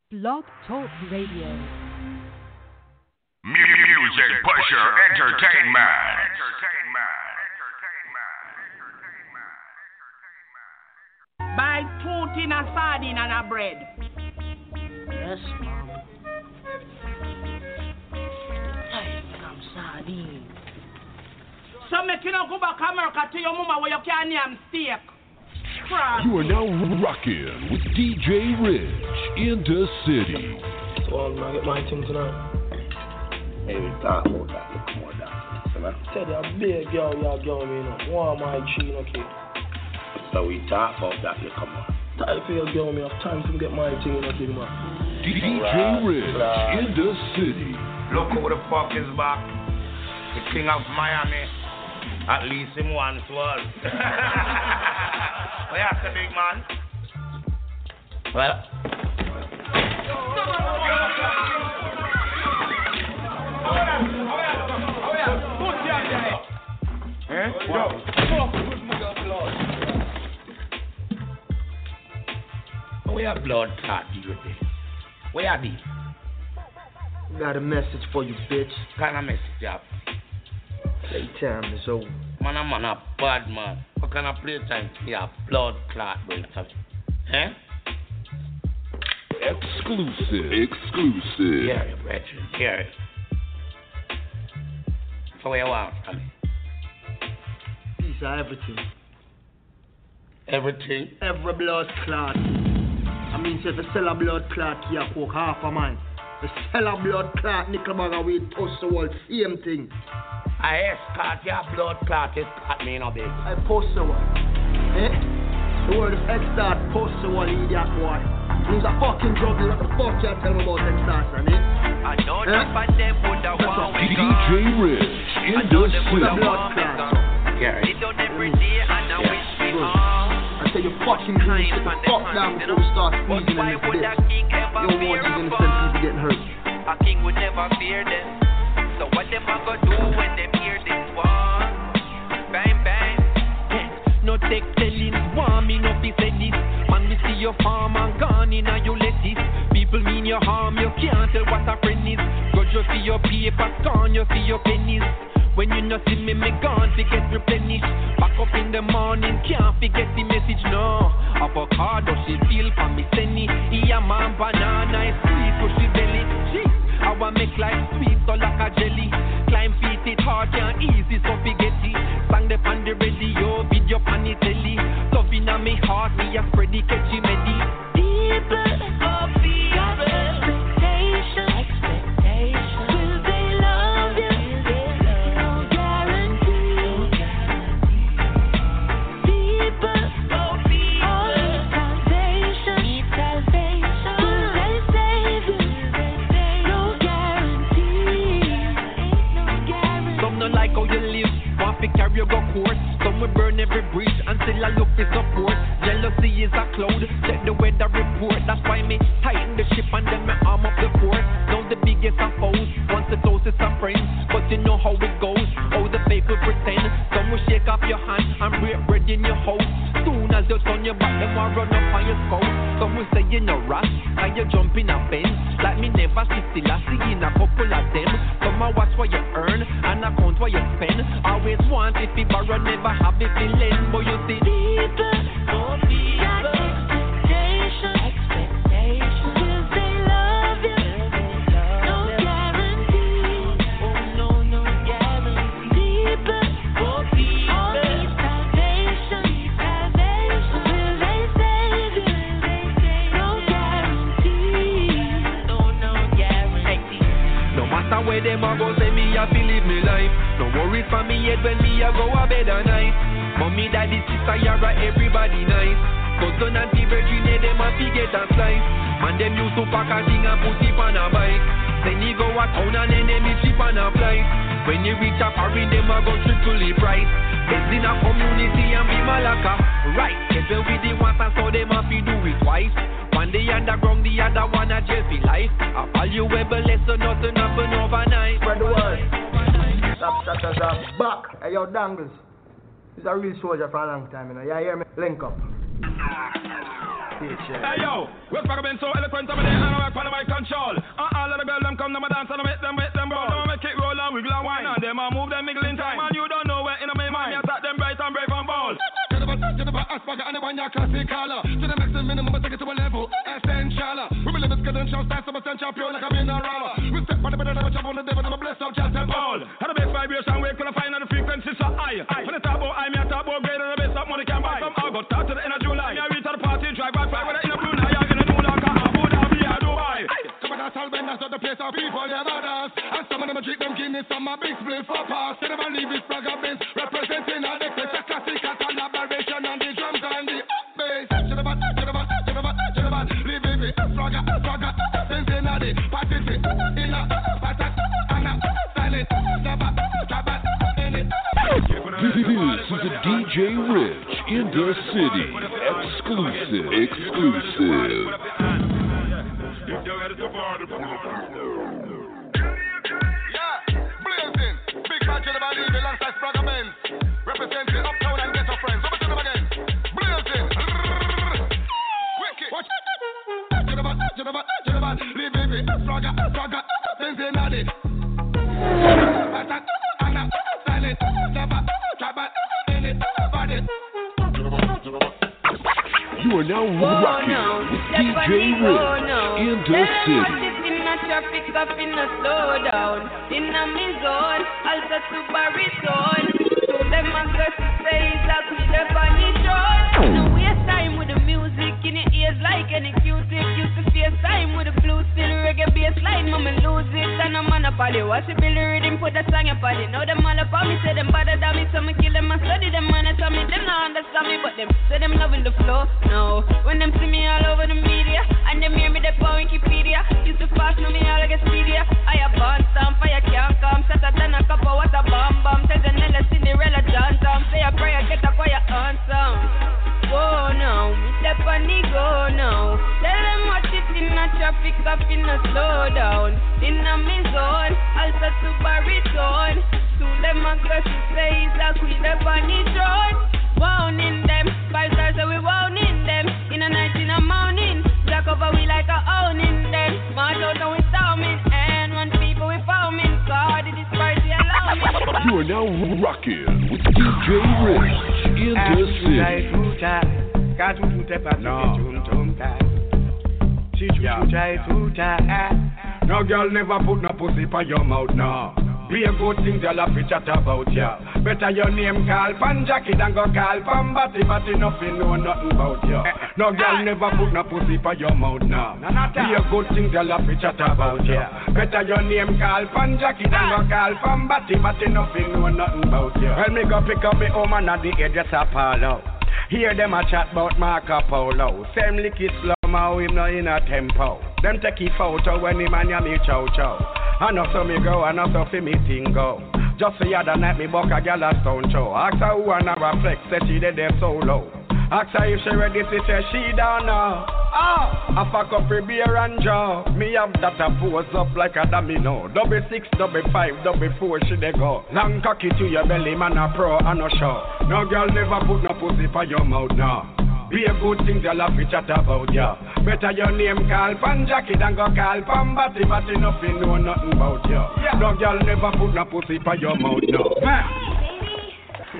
Blog Talk Radio. Music Pusher Entertainment. Buy 2 tin of sardine and a bread. Yes, mom. Hey, come sardine. So make you not go back to America to your mama where you can name steak. Crap. You are now rocking with DJ Rich in the city. So I'm gonna get my thing tonight. Hey, we talk about that. Look more down. Tell you, a big girl, you girl, me, you know. One my tree, okay. So we talk about that. You come on. Time for your girl, me have time to get my thing, okay, man. DJ Rich in the city. Look who the fuck is back. The king of Miami. At least him once was. What you say, big man? Well. We have blood clot deal with this. Where are these? Got a message for you, bitch. Kind of message you have? Playtime is over. Man, I'm a bad man. What kind of playtime you have? Blood clot, bro. Eh? Exclusive. Hear you, brethren. Hear you. So what you want from me? These are everything. Everything? Every blood clot. I mean, say the sell a blood clot, you cook half a man. The sell a blood clot, nickel bag of weed, post the wall, same thing. I escort your blood clot, escort me in a big. I post the wall. Eh? The word is X-Start, post the wall, idiot boy. He's a fucking drug, what the fuck you tell me about X-Start, eh? I know them but them would have one we go. DJ Rich in the city. They done every day and I wish we all. I say you fucking green, sit the fuck down before we start squeezing in this bitch. You don't want these innocent people getting hurt. A king would never fear them. So what them a go do when them hear this war? Bang bang. No take telling, want me no be say this. Man, we see your farm and gone in and you let this. People mean your harm, you can't tell what a friend is. Grudge you see your paper, gone you see your pennies. When you not see me gone to get replenished. Back up in the morning, can't forget the message, no. Avocado, she feel for me, Senny. Yeah, man, banana, is sweet, push the belly. Jeez, I want make life sweet, so like a jelly. Climb feet, it hard, can't easy, so forgetty. Sang the pan the radio, video pan the telly. Love in me heart, me a spread the catchy medi. People of fear, expectation. Will they love you? No guarantee. People of fear, salvation. Will they save you? No guarantee. Some don't like how you live. Want to carry your course. Some will burn every bridge until I look for support. Jealousy is a cloud. Check the weather report. That's why me tighten the ship and then me arm up the fort. Now the biggest of foes, once the closest of friends. But you know how it goes. How the people pretend. Some will shake off your hand and break bread in your house. Soon as you turn your back, them will run up on your skull. Some will say you no rush and you jump in a bend. Like me never sit still. I see in a couple of them. Some will watch what you earn and account what you spend. Always want if you borrow, never have it to lend. But you see people, oh people, expectation. Will they love you? No guarantee. Oh no guarantee. People, oh people, salvation. Will they save you? No guarantee. No guarantee. No matter where them a go, say me happy live me life. No worries for me yet when me a go a bed at night. Mommy, daddy, sister, yara, everybody nice. Cousin and the virgin, them a get a slice. Man, them used to pack a thing and put it on a bike. Then you go a town and then them is cheap on a flight. When you reach a foreign, them a go triple the price. Best in a community and be malaka. Right, get well with the ones and so them a fi do it twice. One day underground, the other one a jail for life. A valuable lesson, nothing happen overnight. Spread the word. Stop, back. Hey, yo, Dangles. He's a real soldier for a long time, you know. You hear me? Link up. Hey yo, West Park been so eloquent over there, and I work for my control. All of the girls them come to my dance and I make them wet them roll. Don't make it roll and wiggle and wine and them I move them miggle in time. Man, you don't know where in my mind, you attack them bright and brave and bold. Get about Asperger and the one your classic color. To the maximum minimum, but take it to a level essential. We believe it's good and show stand some essential pure like a bin or roller. We step on the better than a chop on the devil and I'm a blessed up just and ball. And the best vibration we can find on the frequency so high. When the top about I, me a top about greater than the best up money can buy. From August start to the end of July. Me a reach to the party, drive by fly with it in a Brunei. I'm in a New York, Abu Dhabi, or Dubai. Some of the Salben, that's not the place of people, they're others. And some of them drink them Guinness, some a big split for pass. They never leave this bragger bench, representing all the place. A classic collaboration on the drums and the bass. Gentlemen, leave it, fragger, sensing all the parties, in a patat, and a silent, never, trabat, in it. This is the DJ Rich in the city. Exclusive. Yeah, blazing. Big man, gentlemen, leave it alongside Spragga Benz. Representing Uptown and Ghetto Friends. Over to them again. Blazing. Wicked. Watch. Gentlemen, leave it. Spragga, sensing all the patat, and a silent, never, trabat, in it, body. You are now rocking with DJ Rich in the city. Traffic up in a slow down, in a me zone, also to Barry zone. So them aggressive say that we the funny zone. No waste time with the music in your ears like any Q-tip. Used to face time with the blue steel reggae bass line, mama lose it and I'm on a party. Watch it Billy Rhythm put a song in party. Now them all up on me, say them better than me, so me kill them and study them and tell me them not understand me, but them say them loving the flow. No, when them see me all over the media and them hear me they on Wikipedia, used to fast me all like a speedier. I a born stamp, fire can't come. Shatter than a cup of water bomb bomb. Tell Janella, Cinderella, John Tom. Say a prayer, get a choir on sound. Go now, me step on the go now. Tell them watch it in a traffic up in a slow down. In a me zone, also to Barry zone. To them aggressive say it's a queen up on the throne. Wowning them, 5 stars so we wowning them. In a night in a morning, black over we like a owning them. March out and we storming, and when people we foaming. God, it is party alone. You are now rocking with DJ Rich in the city. No girl never put no pussy for your mouth, no. Be a good thing, girl, if you chat about ya. Better your name call Pan Jackie than go call Pan Batty, nothing know nothing about ya. No girl never put no pussy for your mouth, no. Be a good thing, girl, if you chat about ya. Better your name call Pan Jackie than go call Pan Batty, nothing know nothing about ya. When me go pick up me woman at the edge of Apollo. Hear them a chat about Marco Polo. Same lick it slow, now him no in a tempo. Them take it photo when him and ya me chow chow. I know so me go, I know so fi me thing go. Just the other night me buck a gal a stone show. Ask her who wanna reflect, say she dead there so low. Ask her if she ready, she say she don't know. I fuck up her beer and jaw. Me have that a pose up like a domino. 6, 5, 4 she dey go. Long cocky to your belly, man a pro and no show. No girl never put no pussy for your mouth, no. Be a good thing, girl, if you chat about ya. Better your name call Pan Jackie than go call Pan Batty, nothing know nothing about ya. No girl never put no pussy for your mouth, no. Hey, baby.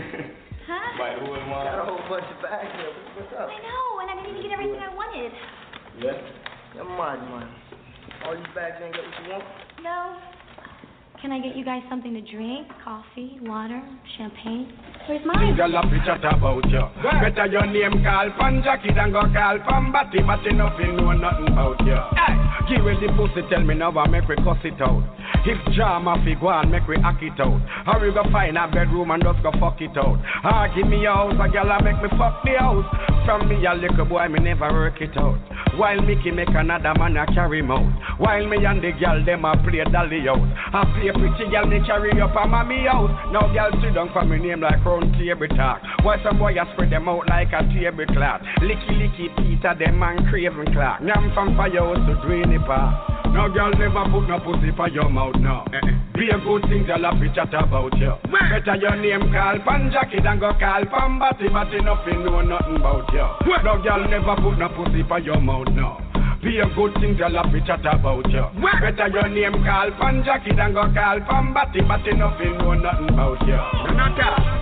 Huh? Got a whole bunch of bags here. What's up? I know, and I didn't even get everything I wanted. Yeah? Never mind, man. All these bags ain't got what you want? No. Can I get you guys something to drink? Coffee, water, champagne? Where's mine? Girl, if you chat about you. Better your name call Pan Jackie than go call Pan Batty, nothing know nothing about you. Give me the pussy, tell me now, make we cuss it out. If drama fi go on, make we hack it out. Or we go find a bedroom and just go fuck it out. Give me a house, a girl make me fuck the house. From me a little boy, me never work it out. While Mickey make another man a carry him out. While me and the girl them a play dolly out. I play pretty girl me carry up a mommy house. Now girl sit down for me name like round table talk. Why some boy a spread them out like a tablecloth. Licky teeth of them and craven clock. Me I'm from Firehouse to Drainy Park. No girl never put no pussy for your mouth now. Be a good thing, girl, a chat about you. Better your name call Pan Jackie than go call Pan Batty, Batty nothing know nothing about you. No girl never put no pussy for your mouth now. Be a good thing, girl, a chat about you. Better your name call Pan Jackie than go call Pan Batty, Batty nothing know nothing about you. Not that.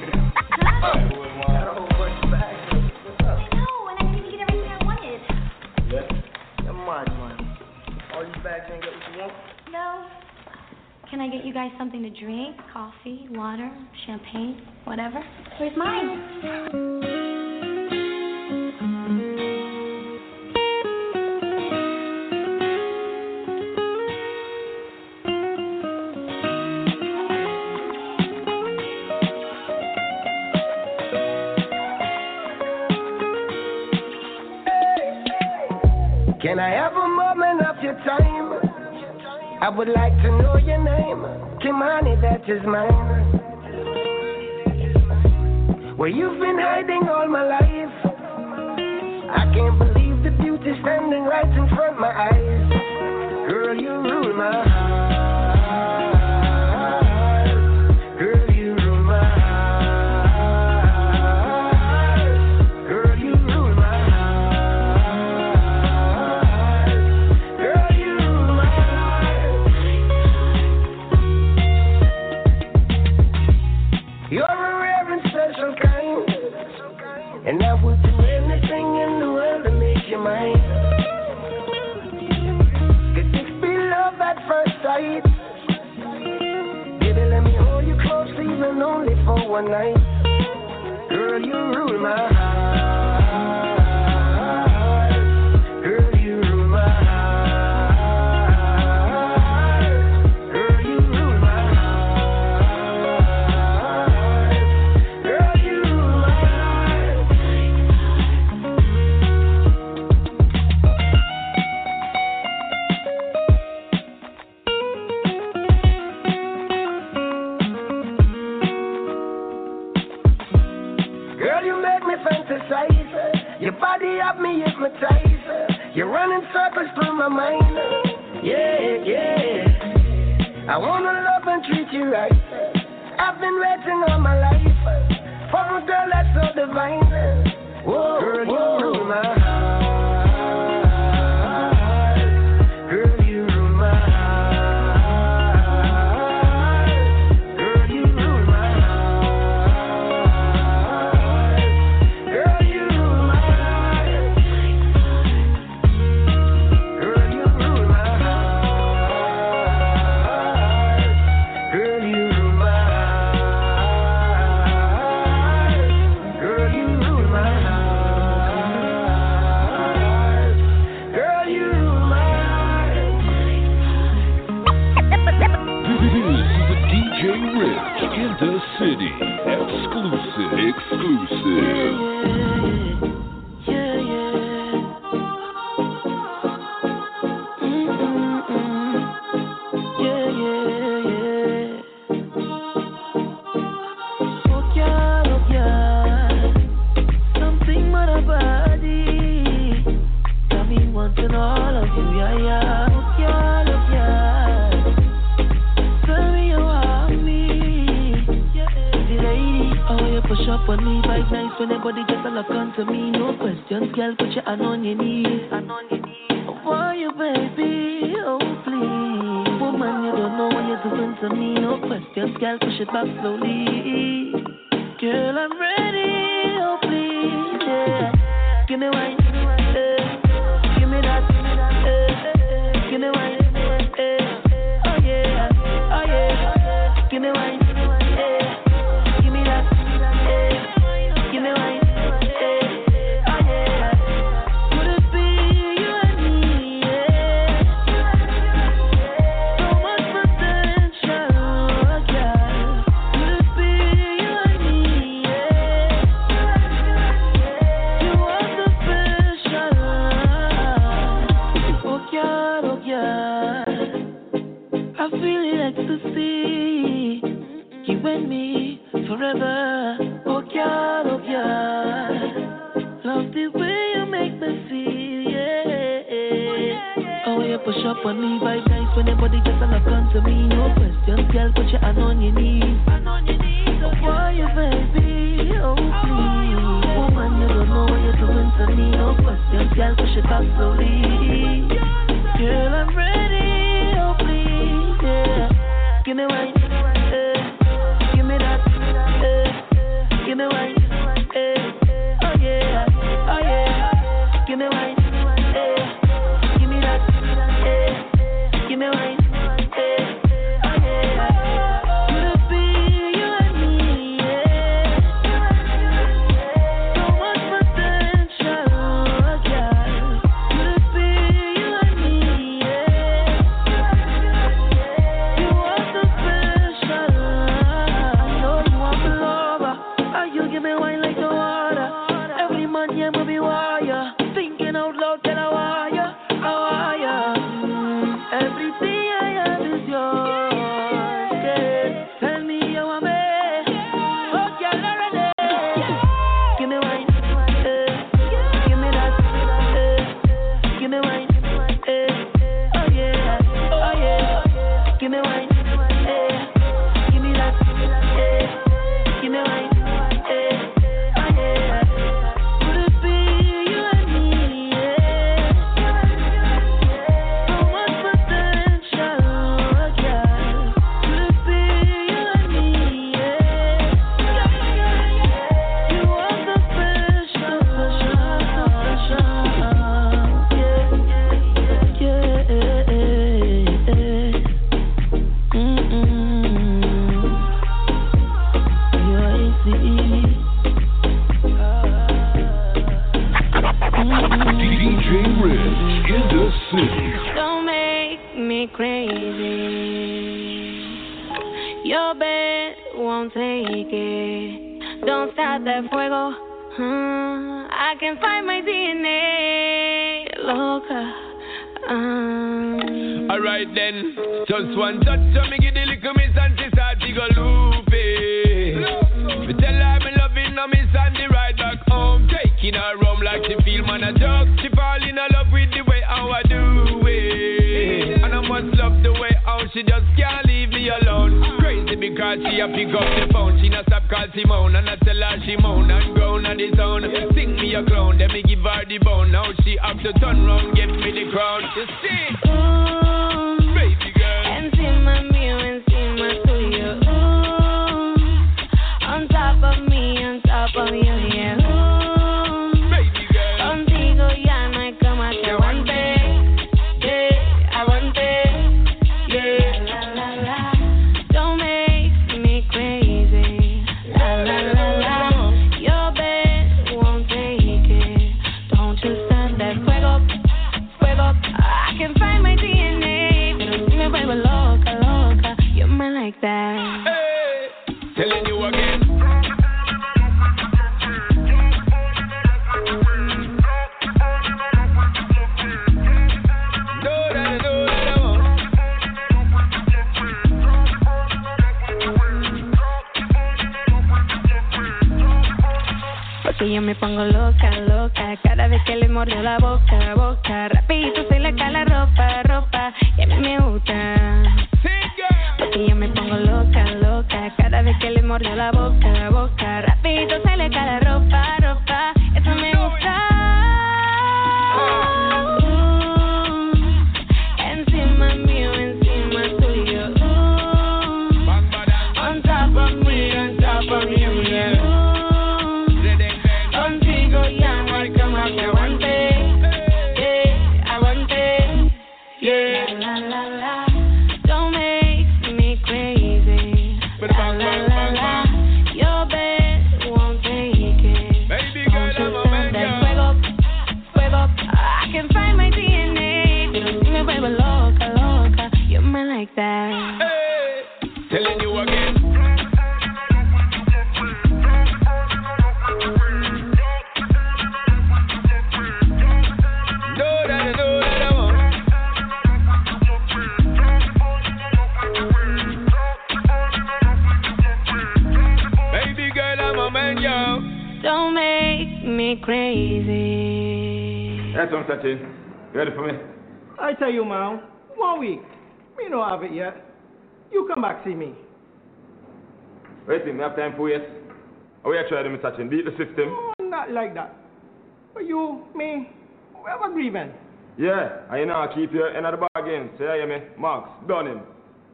No. Can I get you guys something to drink? Coffee, water, champagne, whatever? Where's mine? Can I have a moment of your time? I would like to know your name. Kimani, that is mine. Where you've been hiding all my life. I can't believe the beauty standing right in front of my eyes. Girl, you rule my heart. Girl, you rule my heart. Girl, you rule my heart. Girl, you rule my heart. You're a rare and special kind, and I would do anything in the world to make you mine. Could this be love at first sight? Baby, let me hold you close, even only for one night. Girl, you rule my heart. Girl, you rule my heart. Girl, you rule my heart. Girl, you rule my heart. Girl, you make me fantasize. Your body have me hypnotized. You're running circles through my mind. Yeah, yeah. I wanna love and treat you right. I've been waiting all my life for a girl that's so divine. Whoa, girl, you rule my heart. Girl, you rule my heart. Girl, you rule my heart. Girl, you rule my heart. Girl, you rule my heart. Girl, you rule my heart. Girl, you rule my heart. Girl, you rule my This is the DJ Rich in the city. Exclusive. Something but a body. Got me wanting all of you, yeah, yeah. Oh, yeah. Tell me you want me. The lady, oh, you push up on me, vibe nice when everybody just a look onto me. No questions, girl, put your hand on your knees. For you, baby, oh, please. Woman, you don't know what you're doing to me. No questions, girl, push it back slowly. Girl, I'm ready, oh, please, yeah. Give me wine, give me that, give me wine, oh yeah, give me wine, give me that, give me wine, oh yeah. Could it be you and me, yeah? So much potential, girl. Could it be you and me, yeah? You want the best. you push up on me, vibe nice when your body just lock onto me. No questions, girl, put your hand on your knees. Why you baby, oh please. Woman, you don't know what you're doing to me. No questions, girl, push it up slowly. Girl, I'm ready, oh please, yeah. Give me wine, give me that, give me wine, oh yeah, oh yeah. Give me wine, give me that, give me wine, oh yeah. Could it be you and me, yeah? So much potential, girl. Could it be you and me, yeah? You are so special. I know you want me lover. Oh, you give me wine like the water. Every man here will be wire. Thinking out loud, tell her why ya. Everything I have is yours, yeah. Tell me you want me, oh girl already. Give me wine, give me that, give me wine, oh yeah, oh yeah. Give me wine, give me that, give me wine, oh yeah. Could it be you and me, yeah? So much potential, girl. Could it be you and me, yeah? You are so special, You're easy. DJ Rich in the city. Don't make me crazy. Your bed won't take it. Don't start that fuego. I can find my DNA. Loca. Alright then, just one touch so me give the little miss and she start to go loopy. Me tell her me loving her miss and the ride back home. Taking her home like she feel man a joke. She fall in love with the way how I do it. And I must love the way how she just can't leave me alone. Crazy because she a pick up the phone. She not stop call Simone and I tell her she moan and groan on the sound. Sing me a clown, then me give her the bone. Now she have to turn round, give me the crown. You see? Baby girl. And see my mirror and see my studio. On top of me, on top of you, yeah. Baby girl. Contigo ya no hay como te aguante. Yeah, aguante. Yeah, la la la. Don't make me crazy. La la la la. Your bed won't take it. Don't you stand that fuego, fuego. I can find my DNA, pero si me vuelvo loca, loca. You're mine like that. Hey, telling you again. Porque yo me pongo loca, loca. Cada vez que le mordió la boca, boca. Rapidito se le cae la ropa, ropa. Y a mí me gusta. Porque yo me pongo loca, loca. Cada vez que le mordió la boca, boca. Rapidito se le cae la ropa, ropa. Eso me gusta. Encima mío, encima tuyo. On top of me, on top of you, yeah. Contigo ya no hay como te aguante. Yeah, aguante. Yeah, la la la. Don't make me crazy. La la la la. Your bed won't take it. Baby girl, I'm a man, that fuego, fuego. I can find my DNA. Pero si me vuelvo loca, loca. You're mine like that. Hey, telling you again. Baby girl, I'm a man, yo. Don't make me crazy. That's what I'm saying. You ready for me? I tell you, man, 1 week. Me no have it yet. You come back see me. Wait, me have time for you. How are you trying to me touching? Beat the system? Oh, not like that. But you, me, we have agreement. Yeah, I know I keep you in the bargain. So you hear me? Marks, done him.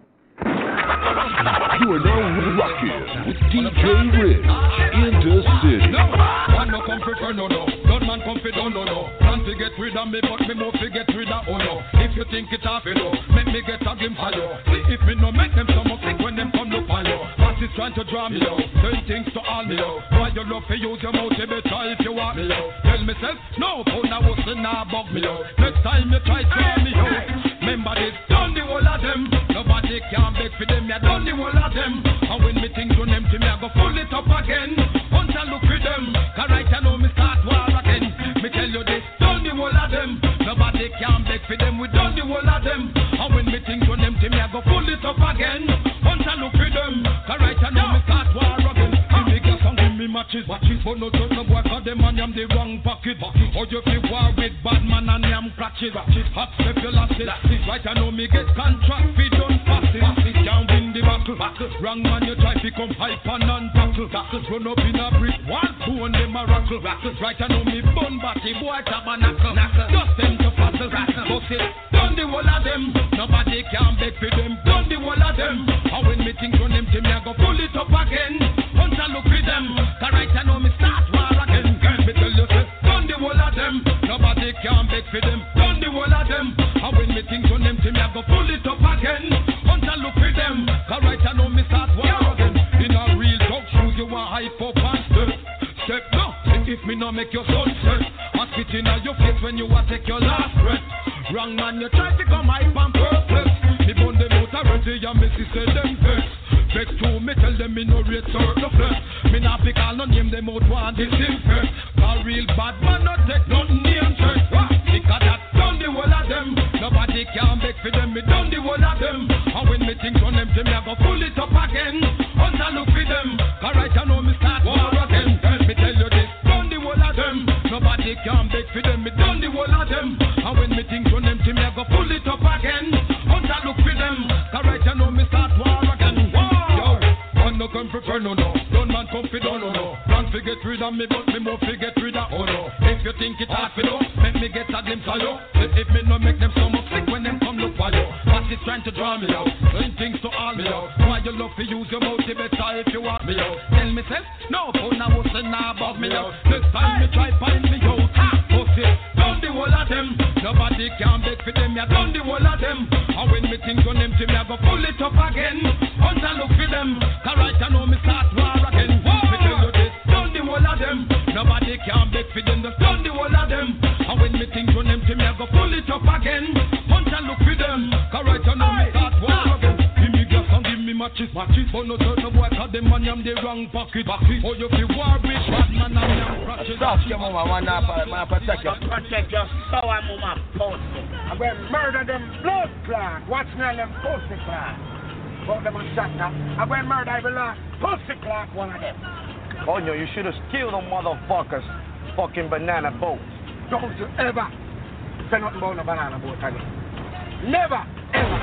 You are now rocking with DJ Ridge in the city. No, man no come for no. Don't man come for no. Plan to get rid of me, but me more to get rid of no. If you think it's half make me get a glimpse of you. See if me no make them some up when them come look for you. Boss is trying to draw me out, saying things to all me out. Why you love to use your mouth, you better if you want me out. Tell myself, no, phone I was now bug me out. Next time you try to draw me out. Remember this, done the whole of them. Nobody can beg for them, you done the whole of them. And when me think run empty, me I go pull it up again. Once I look for them, cause right I know me start war again. Me tell you this, done the whole of them. Nobody can beg for them, we done the whole of them. And when me think run empty, me I go pull it up again. Once I look for them, cause right I know me start war again. Give me gas and give me matches, but no trust no boy, cause them man am the wrong pocket. Or you feel war with bad man and them crutches. Hot step you lost it. Right I know me get contract, we done fast it. Can't win the battle. Wrong man you try to come hype and non-tackle. Run up in a brick, 1, 2 and them a rackle. Right I know me bun batty, boy tabernacle. Just them to passel. Bust it, done the whole of them. Nobody can beg for them, done the whole of them. And when me think run them to me I go pull it up again. Once I look with them, cause right I know me start war again. Me tell you say, done the whole of them. Nobody can beg for them, done the whole of them. And when me think run them to me I go pull it up again. Once I look with them, cause right I know me start war again. In a real talk shoes you want hype up and step no. If me no make your sunset, I spit in your face when you want take your last breath. Wrong man you try to come hype and perfect. Me bun them out already and me say them vex. Vex to me tell them me no rate circle flex. Me not pick all no name them out one disinfect. A real bad man no take no name check. Because that done the whole of them. Nobody can beg for them, me done the whole of them. And when me think on them, me I go pull it up again. Once I look for them, cause right I know me start war again. Me tell you this, done the whole of them. Nobody can beg for them, me done the whole of them. And when me think on them, me I go pull it up again. Once I look for them, cause right I know me start war again. Yo, one no come for no. Don't man come for no. Plan to get rid of me, but me more to get rid of no. If you think it's hard for you, make me get a glimpse of you. If me no make them so much sick when them come look for you. Boss is trying to draw me out, doing things to all me out. Why you love to use your mouth, you better if you want me out. Tell me self, no phone I was now above me out. Next time me try find me out. Bust it, done the whole of them. Nobody can beg for them, you done the whole of them. And when me think on them, me I go pull it up again. Once I look for them, cause right I know me start war again. Me tell you this, done the whole of them. Nobody can beg for them, just done the whole of them. And when me think on them, me I go pull it up again. Once I look for them, cause right I know me start war again. Give me gas and give me matches. But no certain boy, cause them man am the wrong pocket. Or you feel war with bad man and them crutches. Stop your mama, man, protect you. Protect your sour mama, pussy. I'm going to murder them blood clot. Watch me on them pussy clot. Put them on shot now. I'm going to murder every last pussy clot one of them. Oh, no, you should have killed them motherfuckers. Fucking banana boats. Don't you ever say nothing about a banana boat again. Never, ever.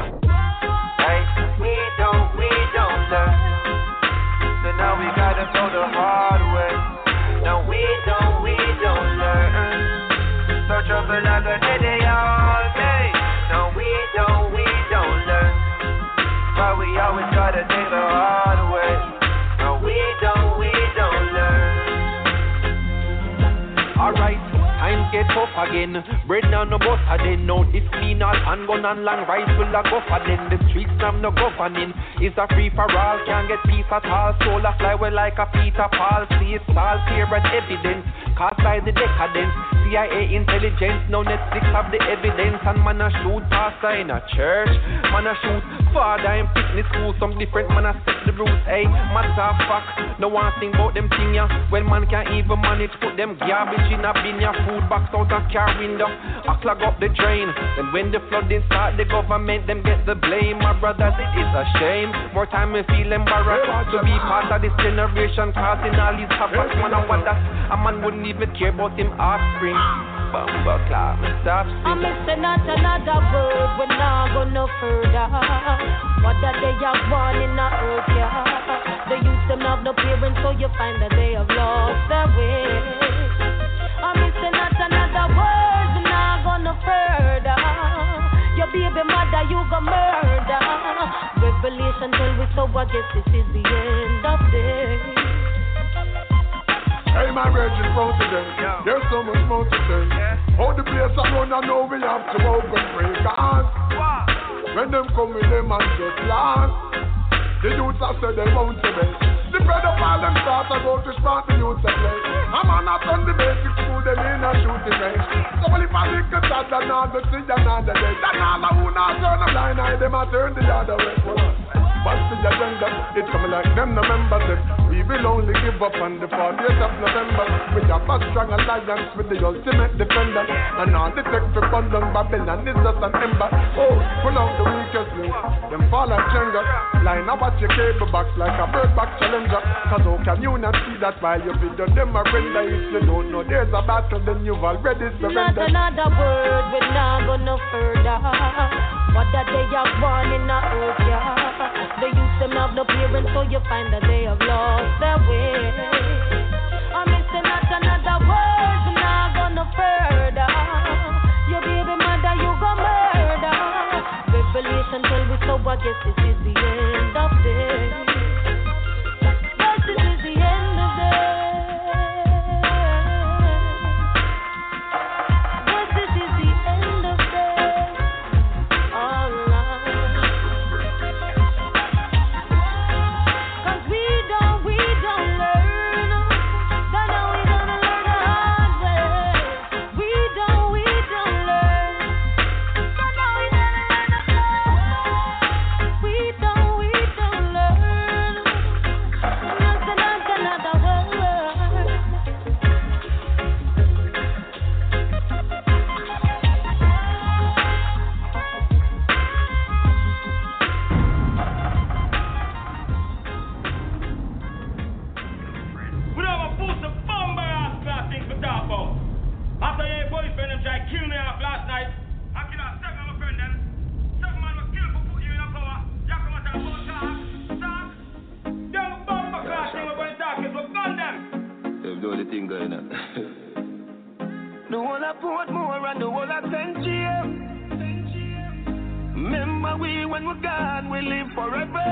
Hey, we don't learn. So now we gotta go the hard way. No, we don't learn. So trouble like a day all day. No, we don't learn. But we always gotta take the hard way. No, we don't learn. Alright, times get tough again. Bread now no bus again. Now this clean all handgun and long rifle a go for them. The streets have no governing. It's a free for all, can't get peace at all. Soul a fly well like a Peter Paul. See it's all clear and evidence. Cast by the decadence. CIA intelligence, now Netflix have the evidence. And man a shoot pastor in a church. Man a shoot father in fitness school. Some different man a set the rules. Hey, matter of fact, no one think about them thing ya. When man can't even manage, put them garbage in a bin ya. Food box out a car window. I clog up the drain. Then when the flooding start, the government them get the blame. My brothers, it is a shame. More time we feel embarrassed to be part of this generation causing all these havoc. Man, I wonder a man wouldn't even care about him offspring. Bumbo clock, me stop I'm missing not another word, we're not go no further. What that they have won in the earth, yeah. They used to have no parents, so you find that they have lost their way. I'm missing not another word, we're not go no further. Your baby mother, you go murder. Revelation tell we so, I guess this is the end of day. Hey, my virgin phone today. There's so much more to say. All the place I run, I know we have to open break on. When them come with them and just last, the youths have said they won't obey. The bread of all them start to go to smart the youths to play. I'm on up on the basic school, them in a shooting range. So well, if I think it's that, then I'll go see another day. Then all I who not turn a blind eye, them I turn the other way. What's the agenda? It's coming like them, no members. We will only give up on the 40th of November. We have a strong alliance with the ultimate defender. And all the tech to fund on Babylon is just an ember. Oh, pull out the weakest link, them fall like Jenga. Line up at your cable box like a bird box challenger. Cause how can you not see that while you video them a render? If you don't know there's a battle, then you've already surrendered. Not another word, we're not go no further. What that they have won in the earth, yeah. They used to have no parents, so you find that they have lost their way. I'm missing not another word, we're not go no further. Your baby mother, you go murder. Revelation tell we so, I guess this is the end of day. Yes, this is the end of day. Yes, this is the end of day. All right. Cause we don't learn. Don't know we gonna learn the hard way. We don't learn. Don't know we gonna learn the hard way. We don't learn. Not another word. We don't have a boost of bomber ass class things for talk about. After your boyfriend them try to kill me off last night, I killed out 7 of my friends then. 7 man was killed for putting you in a power. You come out and about talk. Them bomber class thing we're going to talk is we've gun them. They've done the thing going on. The whole of Portmore and the whole of St. James. Remember we when we're gone, we live forever.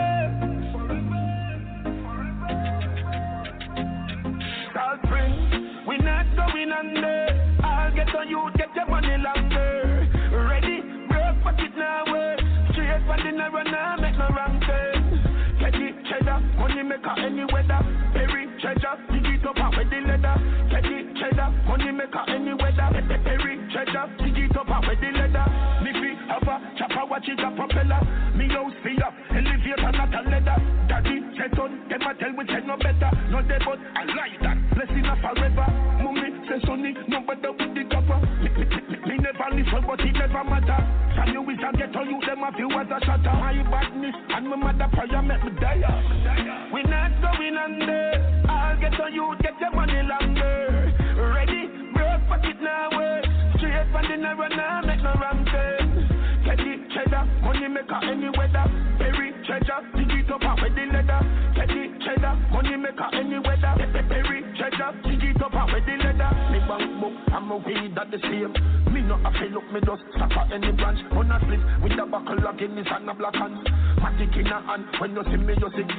Salt Spring, we not going under. I'll get on you, get your money longer. Ready, break for it now, straight for dinner and now make no wrong turn. Get it, cheddar, money maker any weather. Perry, treasure, dig it up with the leather. Get it, cheddar, money maker any weather. Perry, treasure, dig it up with the leather. Miffy, have a chopper, watch it a propeller. Me house speed up, elevator not a leather. Daddy, set on, them a tell we said no better. No dead but I like that, blessing up forever. Mummy, say sonny, no better with the copper. Me never listen but it never matter. Some you wish I get on you, them a few as a shutter. My badness and my mother prayer make me die. We not going under. I'll get on you, get your money longer. Ready, break for it now, straight for dinner and now make no wrong turn. Get it, cheddar, money maker any weather. Perry, treasure, dig it up with the leather. Get it, cheddar, money maker any weather. Perry, treasure, dig it up with the leather. Me bank book, I'm a weed at the same. Me no a fill up, me just suffer any branch. On a split with the buckle of Guinness and a black hand. Matic in a hand, when you see me, you see.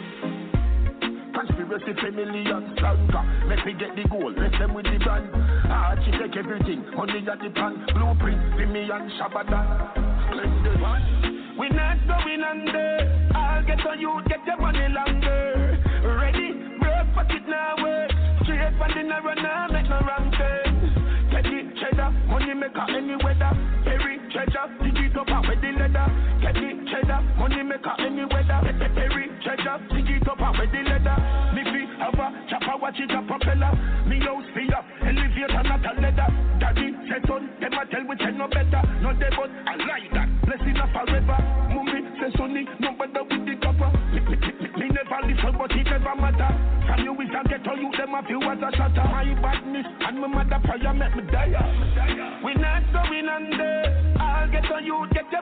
Conspiracy family and slanker. Make me get the goal, let them with the brand. She take everything, money at the pan. Blueprint, for me and Shabadan. Splendid one. We not going under. I'll get on you, get your money longer. Ready, break for it now, straight for dinner and now make no wrong turn. Get it, cheddar, money maker any weather. Perry, treasure, dig it up with the leather. Get it, cheddar, money maker any weather. Perry, treasure, dig it up with the leather. Miffy, have a chopper, watch it a propeller. Me house speed up, elevator not a leather. Daddy, set on, them a tell we said no better. No dead but I like that, blessing up forever. Mummy, say sonny, no better with the copper. Me never never listen, but it never matter. From you is a ghetto, you them a few as a shatter. My badness and my mother prayer make me die. We not going under. I'll get on you, get